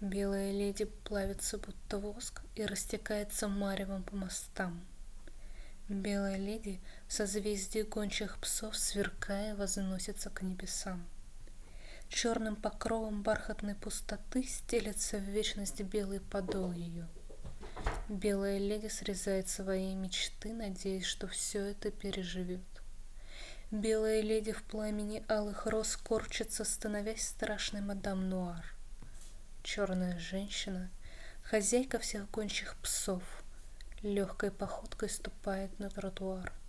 Белая леди плавится, будто воск, и растекается маревом по мостам. Белая леди в созвездии гончих псов, сверкая, возносится к небесам. Черным покровом бархатной пустоты стелется в вечность белый подол ее. Белая леди срезает свои мечты, надеясь, что все это переживет. Белая леди в пламени алых роз корчится, становясь страшной мадам Нуар. Черная женщина, хозяйка всех гончих псов, легкой походкой ступает на тротуар.